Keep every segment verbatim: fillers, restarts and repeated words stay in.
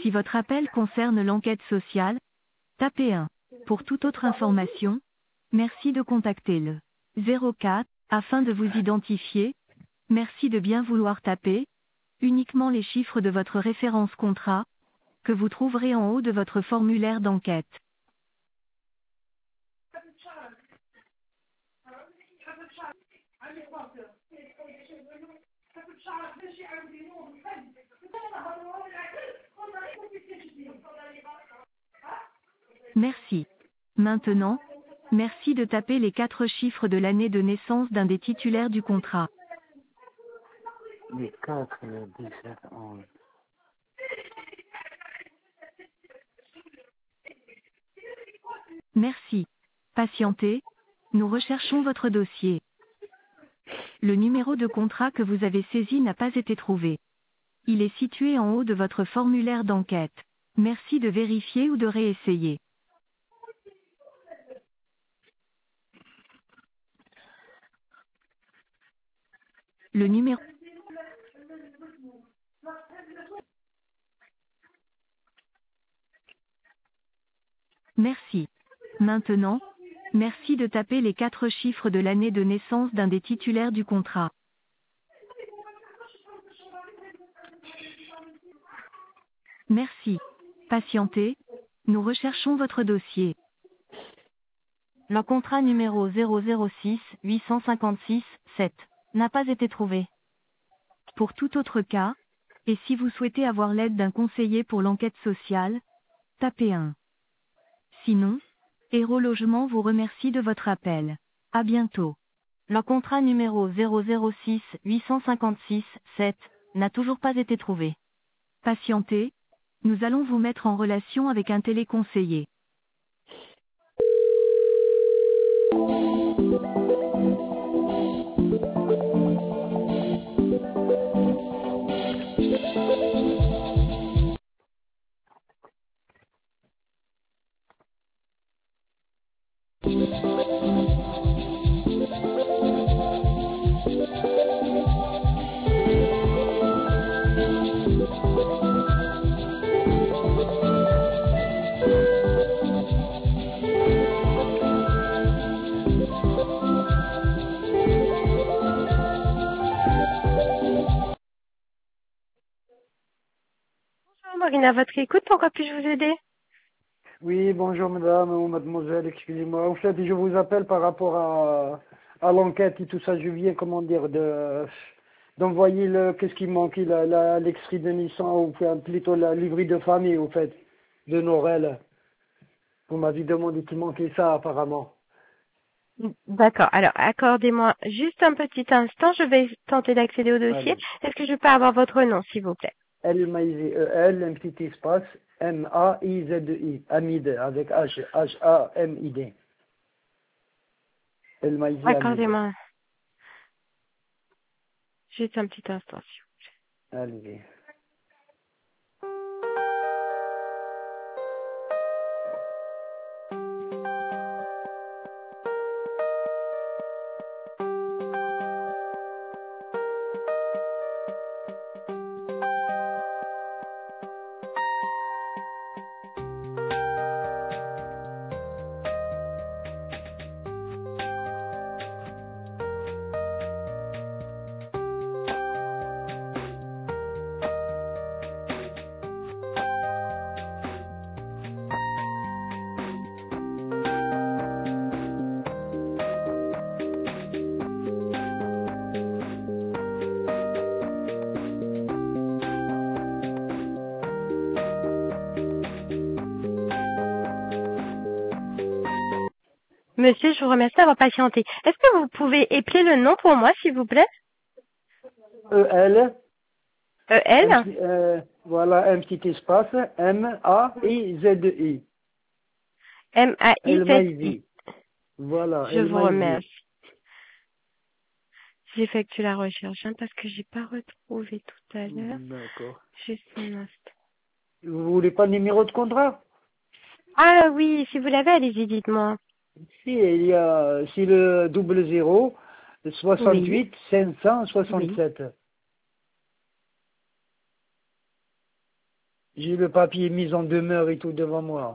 Si votre appel concerne l'enquête sociale, tapez un. Pour toute autre information, merci de contacter le zéro quatre afin de vous identifier. Merci de bien vouloir taper uniquement les chiffres de votre référence contrat que vous trouverez en haut de votre formulaire d'enquête. Merci. Maintenant, merci de taper les quatre chiffres de l'année de naissance d'un des titulaires du contrat. Les quatre, le dix-sept, onze. Merci. Patientez, nous recherchons votre dossier. Le numéro de contrat que vous avez saisi n'a pas été trouvé. Il est situé en haut de votre formulaire d'enquête. Merci de vérifier ou de réessayer. Le numéro... Merci. Maintenant, merci de taper les quatre chiffres de l'année de naissance d'un des titulaires du contrat. Merci. Patientez, nous recherchons votre dossier. Le contrat numéro zéro zéro six huit cent cinquante-six sept n'a pas été trouvé. Pour tout autre cas, et si vous souhaitez avoir l'aide d'un conseiller pour l'enquête sociale, tapez un. Sinon, Héros Logement vous remercie de votre appel. À bientôt. Le contrat numéro zéro zéro six huit cent cinquante-six sept n'a toujours pas été trouvé. Patientez, nous allons vous mettre en relation avec un téléconseiller. Marine, à votre écoute, pourquoi puis-je vous aider? Oui, bonjour madame ou mademoiselle, excusez-moi. En fait, je vous appelle par rapport à, à l'enquête et tout ça. Je viens, comment dire, de d'envoyer le, qu'est-ce qui manque, la, la, l'extrait de naissance, ou enfin, plutôt la livret de famille, au fait, de Noël. Vous m'avez demandé qu'il manquait ça, apparemment. D'accord. Alors, accordez-moi juste un petit instant. Je vais tenter d'accéder au dossier. Allez. Est-ce que je peux avoir votre nom, s'il vous plaît? L, maïsé, E, L, un petit espace, M, A, I, Z, I, Hamid, avec H, H, A, M, I, D. El maïsé, Hamid. Accordez-moi juste un petit instant, s'il vous plaît. Allez. Monsieur, je vous remercie d'avoir patienté. Est-ce que vous pouvez épeler le nom pour moi, s'il vous plaît? E, L. E, L? Un petit- euh, voilà, un petit espace, M, A, I, Z, I. M A I El Z I. maïsé. Voilà, Je El vous maïsé. remercie. J'effectue la recherche, hein, parce que j'ai pas retrouvé tout à l'heure. D'accord. Juste un instant. Vous voulez pas le numéro de contrat? Ah oui, si vous l'avez, allez-y, dites-moi. Si, il y a, si le double zéro, soixante-huit, cinq cent soixante-sept. J'ai le papier mis en demeure et tout devant moi.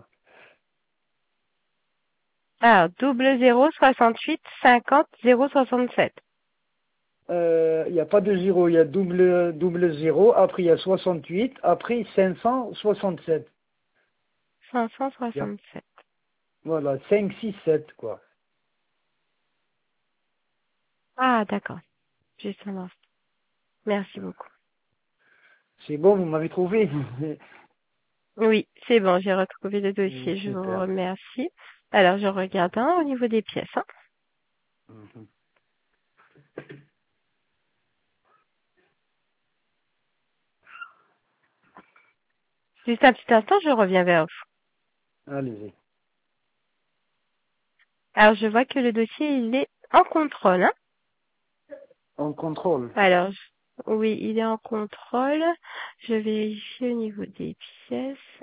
Alors, double zéro soixante-huit cinquante zéro soixante-sept. Euh, Il n'y a pas de zéro, il y a double, double zéro, après il y a soixante-huit, après cinq cent soixante-sept. cinq cent Il y a, soixante-sept. voilà, cinq, six, sept, quoi. Ah, d'accord. Juste un instant. Merci beaucoup. C'est bon, vous m'avez trouvé. Oui, c'est bon, j'ai retrouvé le dossier. Je vous Super. remercie. Alors, je regarde hein, au niveau des pièces. Hein. Mhm. Juste un petit instant, je reviens vers vous. Allez-y. Alors, je vois que le dossier, il est en contrôle. Hein. On contrôle. Alors, je- oui, il est en contrôle. Je vérifie au niveau des pièces.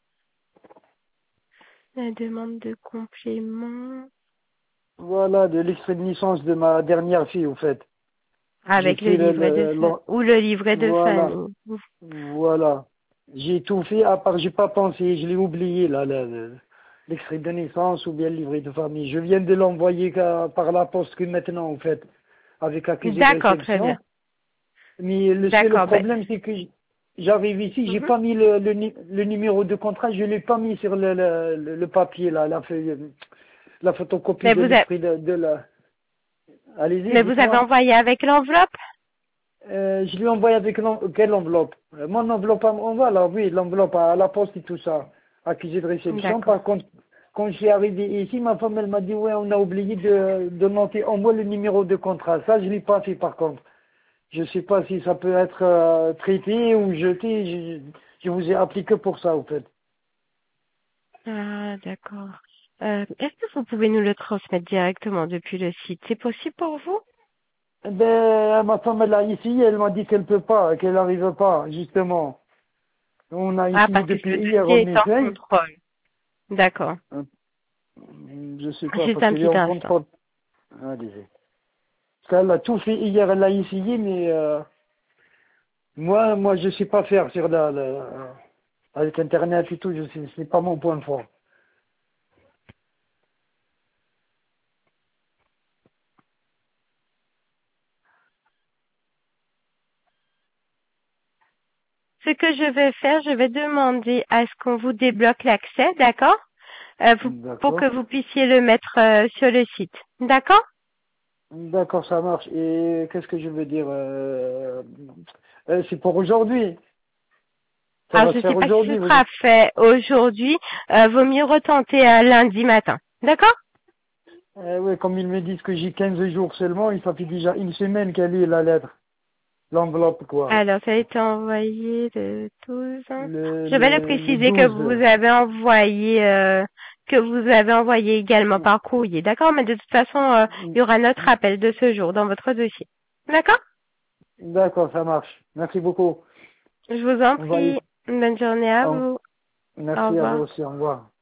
La demande de complément. Voilà, de l'extrait de naissance de ma dernière fille, au fait. J'ai Avec le fait le, livret de le- fa- le- ou le livret de voilà, famille. voilà. J'ai tout fait, à part j'ai pas pensé, je l'ai oublié, là, le- le- l'extrait de naissance ou bien le livret de famille. Je viens de l'envoyer qu'à- par la poste que maintenant, en fait, avec accusé de D'accord, très bien. réception. Mais le seul D'accord, ben. problème, c'est que j- j'arrive ici, j'ai Mhm. pas mis le, le, ni- le numéro de contrat, je l'ai pas mis sur le, le, le- le papier, là, la feuille, la photocopie Mais de vous, a- l'extrait de, de la... Allez-y, mais vous avez dites-moi. envoyé avec l'enveloppe? Euh, je lui ai envoyé avec l'en- quelle enveloppe? Euh, Mon enveloppe, à- on va là, oui, l'enveloppe à la poste et tout ça, accusé de réception. D'accord. Par contre, quand je suis arrivé ici, ma femme, elle m'a dit, ouais, on a oublié de, de noter en moi le numéro de contrat. Ça, je l'ai pas fait par contre. Je sais pas si ça peut être euh, traité ou jeté. Je, je vous ai appelé que pour ça, au fait. Ah, d'accord. Euh, est-ce que vous pouvez nous le transmettre directement depuis le site? C'est possible pour vous? Eh ben, ma femme, elle a ici, elle m'a dit qu'elle peut pas, qu'elle n'arrive pas, justement. On a Ah, essayé parce que ce depuis hier, dossier on est en essaye. contrôle. D'accord. Euh, Je sais pas, Juste parce un qu'elle est petit en instant. contrôle. Allez-y. Parce qu'elle a tout fait hier, elle a essayé, mais euh, moi, moi, je sais pas faire sur la, la- avec Internet et tout, je sais, c'est pas mon point fort. Ce que je vais faire, je vais demander à ce qu'on vous débloque l'accès, d'accord? Euh, vous- pour que D'accord. vous puissiez le mettre euh, sur le site. D'accord? D'accord, ça marche. Et qu'est-ce que je veux dire euh, euh, C'est pour aujourd'hui. Ça Alors, va je se ne sais faire pas si ce aujourd'hui. Vous sera dites. fait aujourd'hui. Euh, vaut mieux retenter à lundi matin. D'accord? Euh, oui, comme ils me disent que j'ai quinze jours seulement, il ça fait déjà une semaine qu'elle est la lettre, l'enveloppe, quoi. Alors, ça a été envoyé le douze. Le, Je vais le le, le préciser que vous douze. avez envoyé, euh, que vous avez envoyé également par courrier. D'accord? Mais de toute façon, euh, il y aura notre appel de ce jour dans votre dossier. D'accord? D'accord, ça marche. Merci beaucoup. Je vous en On va y... prie. Bonne journée à on- vous. Au Merci à vous revoir. aussi. Au revoir.